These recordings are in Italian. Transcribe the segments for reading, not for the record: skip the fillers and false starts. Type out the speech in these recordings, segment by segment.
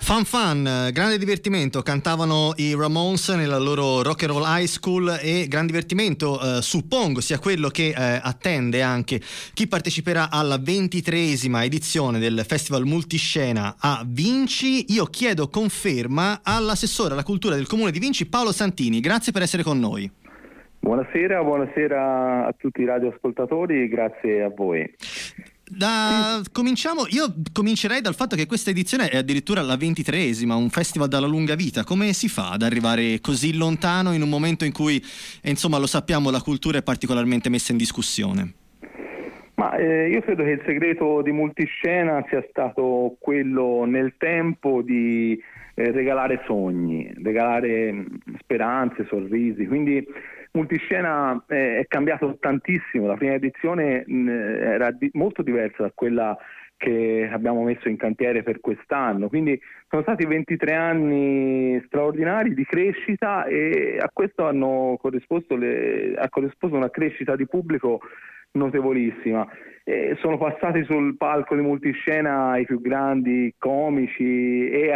Fan fan, grande divertimento, cantavano i Ramones nella loro Rock and Roll High School e gran divertimento, suppongo sia quello che attende anche chi parteciperà alla 23esima edizione del Festival Multiscena a Vinci. Io chiedo conferma all'assessore alla cultura del Comune di Vinci, Paolo Santini. Grazie per essere con noi. Buonasera a tutti i radioascoltatori, grazie a voi. Io comincerei dal fatto che questa edizione è addirittura la 23esima, un festival dalla lunga vita. Come si fa ad arrivare così lontano in un momento in cui, insomma, lo sappiamo, la cultura è particolarmente messa in discussione? Io credo che il segreto di Multiscena sia stato quello nel tempo di regalare sogni, regalare speranze, sorrisi, quindi Multiscena è cambiato tantissimo. La prima edizione era molto diversa da quella che abbiamo messo in cantiere per quest'anno, quindi sono stati 23 anni straordinari di crescita e a questo ha corrisposto una crescita di pubblico notevolissima. Sono passati sul palco di Multiscena i più grandi comici e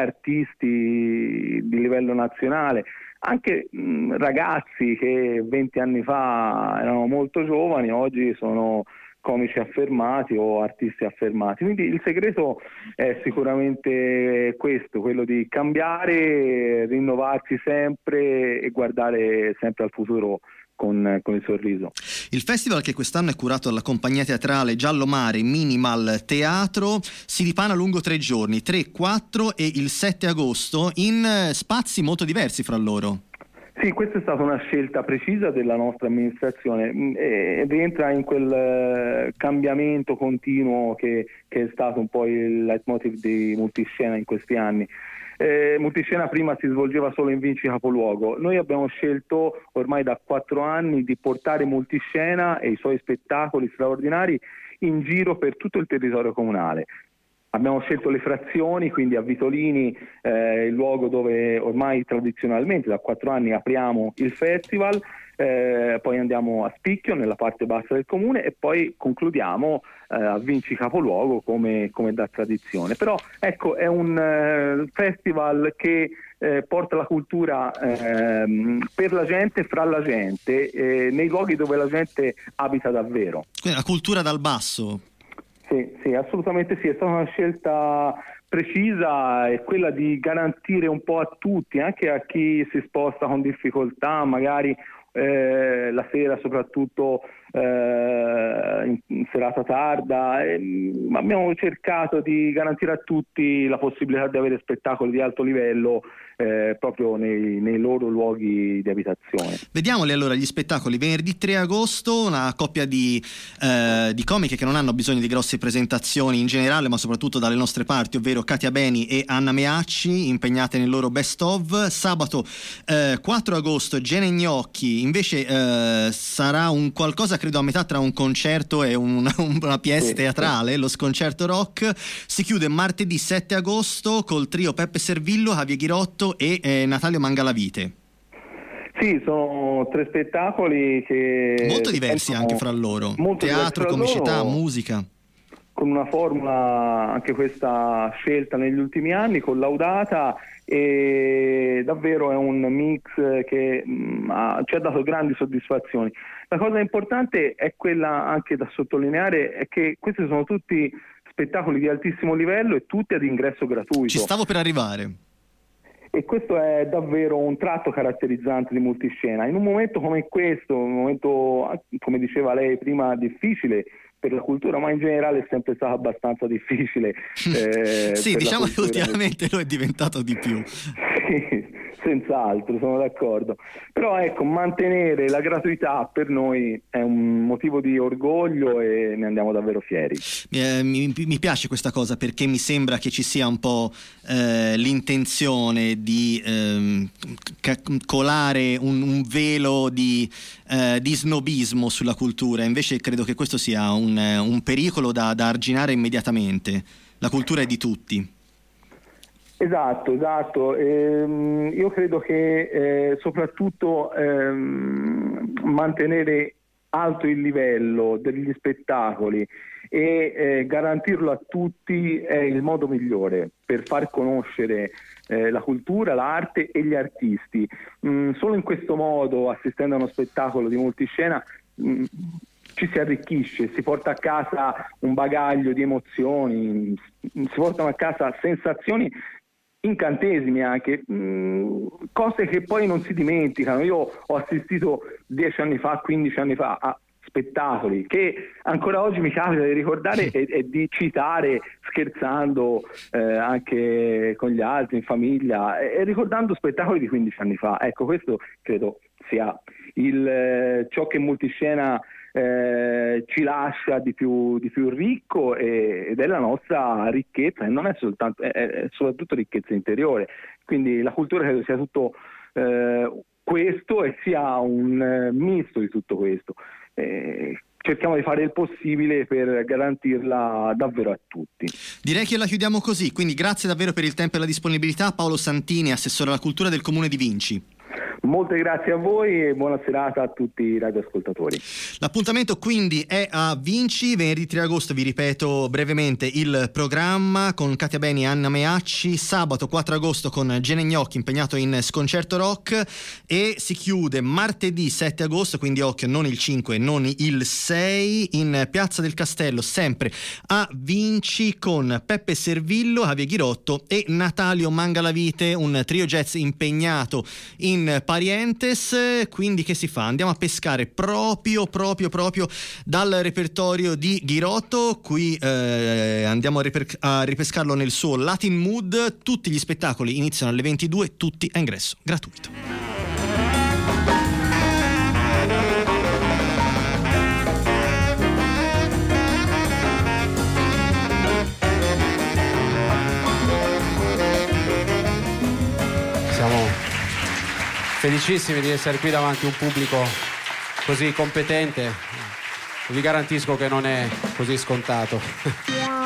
artisti di livello nazionale, anche ragazzi che 20 anni fa erano molto giovani, oggi sono comici affermati o artisti affermati. Quindi il segreto è sicuramente questo, quello di cambiare, rinnovarsi sempre e guardare sempre al futuro con il sorriso. Il festival, che quest'anno è curato dalla compagnia teatrale Giallo Mare Minimal Teatro, si dipana lungo 3 giorni, 3, 4 e il 7 agosto, in spazi molto diversi fra loro. Sì, questa è stata una scelta precisa della nostra amministrazione e rientra in quel cambiamento continuo che è stato un po' il leitmotiv di Multiscena in questi anni. Multiscena prima si svolgeva solo in Vinci capoluogo. Noi abbiamo scelto ormai da 4 anni di portare Multiscena e i suoi spettacoli straordinari in giro per tutto il territorio comunale. Abbiamo scelto le frazioni, quindi a Vitolini, il luogo dove ormai tradizionalmente da 4 anni apriamo il festival, poi andiamo a Spicchio nella parte bassa del comune e poi concludiamo a Vinci capoluogo come da tradizione. Però ecco, è un festival che porta la cultura per la gente, fra la gente, nei luoghi dove la gente abita davvero. Quindi la cultura dal basso. Sì, assolutamente sì, è stata una scelta precisa, è quella di garantire un po' a tutti, anche a chi si sposta con difficoltà, magari la sera soprattutto in serata tarda, abbiamo cercato di garantire a tutti la possibilità di avere spettacoli di alto livello proprio nei loro luoghi di abitazione. Vediamoli allora gli spettacoli. Venerdì 3 agosto una coppia di comiche che non hanno bisogno di grosse presentazioni in generale, ma soprattutto dalle nostre parti, ovvero Katia Beni e Anna Meacci, impegnate nel loro best of. Sabato 4 agosto Gene Gnocchi invece sarà un qualcosa, credo a metà tra un concerto e una pièce teatrale, lo Sconcerto Rock. Si chiude martedì 7 agosto col trio Peppe Servillo, Javier Ghirotto e Natalio Mangalavite. Sì, sono 3 spettacoli che molto diversi anche fra loro, teatro, comicità, musica, con una formula anche questa scelta negli ultimi anni, collaudata, e davvero è un mix che ci ha dato grandi soddisfazioni. La cosa importante è quella anche da sottolineare, è che questi sono tutti spettacoli di altissimo livello e tutti ad ingresso gratuito. Ci stavo per arrivare. E questo è davvero un tratto caratterizzante di Multiscena. In un momento come questo, un momento, come diceva lei prima, difficile per la cultura, ma in generale è sempre stato abbastanza difficile. Sì, diciamo che ultimamente lo è diventato di più. Sì, senz'altro, sono d'accordo. Però ecco, mantenere la gratuità per noi è un motivo di orgoglio e ne andiamo davvero fieri. Mi piace questa cosa, perché mi sembra che ci sia un po' l'intenzione di colare un velo di snobismo sulla cultura. Invece credo che questo sia un pericolo da arginare immediatamente. La cultura è di tutti. Esatto. Io credo che soprattutto mantenere alto il livello degli spettacoli e garantirlo a tutti è il modo migliore per far conoscere la cultura, l'arte e gli artisti. Solo in questo modo, assistendo a uno spettacolo di multiscena, ci si arricchisce, si porta a casa un bagaglio di emozioni, si portano a casa sensazioni, incantesimi anche, cose che poi non si dimenticano. Io ho assistito 10 anni fa, 15 anni fa a spettacoli che ancora oggi mi capita di ricordare e di citare scherzando anche con gli altri, in famiglia, e ricordando spettacoli di 15 anni fa. Ecco, questo credo sia ciò che Multiscena ci lascia di più ricco ed è la nostra ricchezza, e non è soltanto, è soprattutto ricchezza interiore. Quindi la cultura credo sia tutto questo e sia un misto di tutto questo. Cerchiamo di fare il possibile per garantirla davvero a tutti. Direi che la chiudiamo così, quindi grazie davvero per il tempo e la disponibilità. Paolo Santini, assessore alla cultura del Comune di Vinci. Molte grazie a voi e buona serata a tutti i radioascoltatori. L'appuntamento quindi è a Vinci, venerdì 3 agosto, vi ripeto brevemente il programma, con Katia Beni e Anna Meacci, sabato 4 agosto con Gene Gnocchi impegnato in Sconcerto Rock, e si chiude martedì 7 agosto, quindi occhio, non il 5, non il 6, in Piazza del Castello, sempre a Vinci, con Peppe Servillo, Javier Ghirotto e Natalio Mangalavite, un trio jazz impegnato in Parientes. Quindi che si fa? Andiamo a pescare proprio dal repertorio di Ghirotto. Qui andiamo a ripescarlo nel suo Latin Mood. Tutti gli spettacoli iniziano alle 22, tutti a ingresso gratuito. Siamo felicissimi di essere qui davanti a un pubblico così competente. Vi garantisco che non è così scontato.